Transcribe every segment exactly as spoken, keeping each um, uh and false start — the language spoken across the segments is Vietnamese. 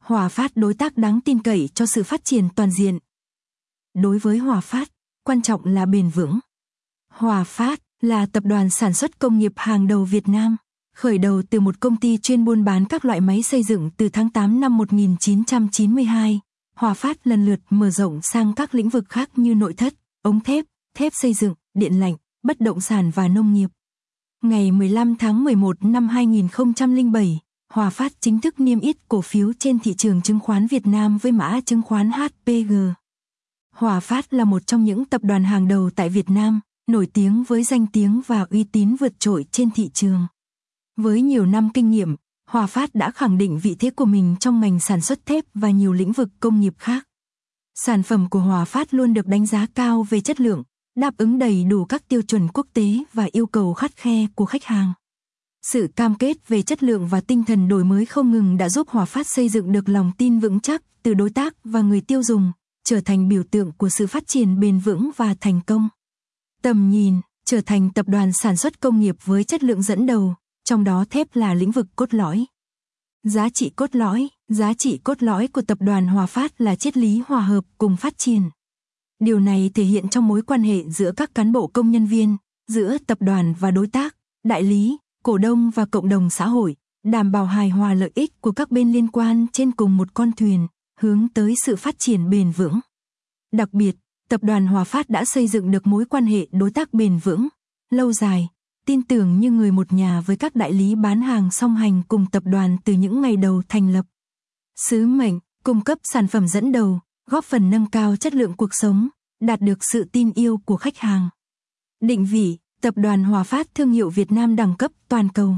Hòa Phát đối tác đáng tin cậy cho sự phát triển toàn diện. Đối với Hòa Phát, quan trọng là bền vững. Hòa Phát là tập đoàn sản xuất công nghiệp hàng đầu Việt Nam, khởi đầu từ một công ty chuyên buôn bán các loại máy xây dựng từ tháng tám năm một nghìn chín trăm chín mươi hai. Hòa Phát lần lượt mở rộng sang các lĩnh vực khác như nội thất, ống thép, thép xây dựng, điện lạnh, bất động sản và nông nghiệp. Ngày mười lăm tháng mười một năm hai nghìn không trăm lẻ bảy, Hòa Phát chính thức niêm yết cổ phiếu trên thị trường chứng khoán Việt Nam với mã chứng khoán hát pê giê. Hòa Phát là một trong những tập đoàn hàng đầu tại Việt Nam, nổi tiếng với danh tiếng và uy tín vượt trội trên thị trường. Với nhiều năm kinh nghiệm, Hòa Phát đã khẳng định vị thế của mình trong ngành sản xuất thép và nhiều lĩnh vực công nghiệp khác. Sản phẩm của Hòa Phát luôn được đánh giá cao về chất lượng, đáp ứng đầy đủ các tiêu chuẩn quốc tế và yêu cầu khắt khe của khách hàng. Sự cam kết về chất lượng và tinh thần đổi mới không ngừng đã giúp Hòa Phát xây dựng được lòng tin vững chắc từ đối tác và người tiêu dùng, trở thành biểu tượng của sự phát triển bền vững và thành công. Tầm nhìn, trở thành tập đoàn sản xuất công nghiệp với chất lượng dẫn đầu, trong đó thép là lĩnh vực cốt lõi. Giá trị cốt lõi, giá trị cốt lõi của tập đoàn Hòa Phát là triết lý hòa hợp cùng phát triển. Điều này thể hiện trong mối quan hệ giữa các cán bộ công nhân viên, giữa tập đoàn và đối tác, đại lý, cổ đông và cộng đồng xã hội, đảm bảo hài hòa lợi ích của các bên liên quan trên cùng một con thuyền, hướng tới sự phát triển bền vững. Đặc biệt, tập đoàn Hòa Phát đã xây dựng được mối quan hệ đối tác bền vững, lâu dài, tin tưởng như người một nhà với các đại lý bán hàng song hành cùng tập đoàn từ những ngày đầu thành lập. Sứ mệnh, cung cấp sản phẩm dẫn đầu, góp phần nâng cao chất lượng cuộc sống, đạt được sự tin yêu của khách hàng. Định vị, tập đoàn Hòa Phát thương hiệu Việt Nam đẳng cấp toàn cầu.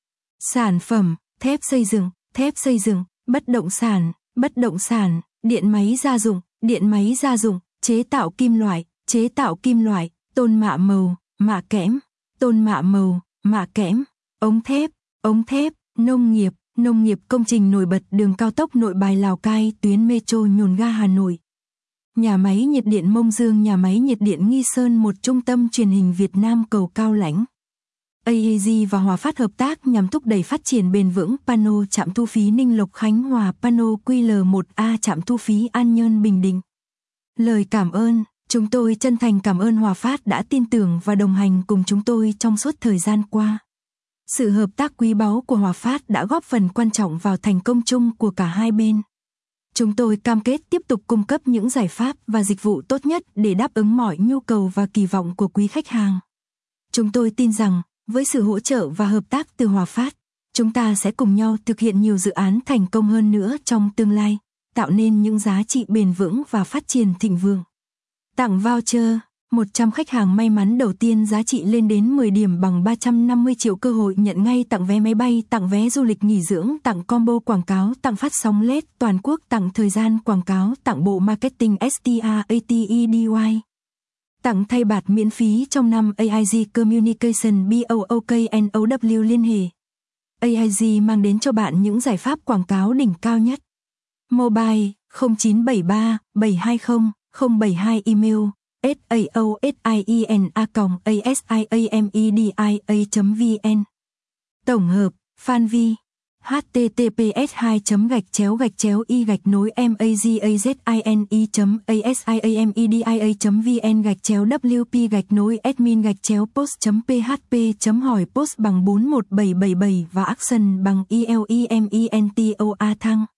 Sản phẩm, thép xây dựng, thép xây dựng, bất động sản, bất động sản, điện máy gia dụng, điện máy gia dụng, chế tạo kim loại, chế tạo kim loại, tôn mạ màu, mạ kẽm, tôn mạ màu, mạ kẽm, ống thép, ống thép, nông nghiệp, nông nghiệp công trình nổi bật đường cao tốc Nội Bài Lào Cai tuyến metro Nhổn Ga Hà Nội. Nhà máy nhiệt điện Mông Dương, nhà máy nhiệt điện Nghi Sơn, một trung tâm truyền hình Việt Nam cầu Cao Lãnh. a a giê và Hòa Phát hợp tác nhằm thúc đẩy phát triển bền vững Pano trạm thu phí Ninh Lộc Khánh Hòa, Pano quy lờ một A trạm thu phí An Nhơn Bình Định. Lời cảm ơn, chúng tôi chân thành cảm ơn Hòa Phát đã tin tưởng và đồng hành cùng chúng tôi trong suốt thời gian qua. Sự hợp tác quý báu của Hòa Phát đã góp phần quan trọng vào thành công chung của cả hai bên. Chúng tôi cam kết tiếp tục cung cấp những giải pháp và dịch vụ tốt nhất để đáp ứng mọi nhu cầu và kỳ vọng của quý khách hàng. Chúng tôi tin rằng, với sự hỗ trợ và hợp tác từ Hòa Phát, chúng ta sẽ cùng nhau thực hiện nhiều dự án thành công hơn nữa trong tương lai, tạo nên những giá trị bền vững và phát triển thịnh vượng. Tặng voucher, một trăm khách hàng may mắn đầu tiên giá trị lên đến mười điểm bằng ba trăm năm mươi triệu cơ hội nhận ngay, tặng vé máy bay, tặng vé du lịch nghỉ dưỡng, tặng combo quảng cáo, tặng phát sóng led toàn quốc, tặng thời gian quảng cáo, tặng bộ marketing ét tê a a tê e đê i. Tặng thay bạt miễn phí trong năm a i giê Communication BOOKNOW liên hệ. a i giê mang đến cho bạn những giải pháp quảng cáo đỉnh cao nhất. Mobile không chín bảy ba bảy hai không không bảy hai, email saosiena a s i a m e d i a chấm v n. Tổng hợp Fanvi https hai gạch chéo gạch chéo y gạch nối mazazine chấm asiamedia chấm vn gạch chéo wp gạch nối admin gạch chéo post chấm php chấm hỏi post bằng bốn một bảy bảy bảy và action bằng elementoa thăng.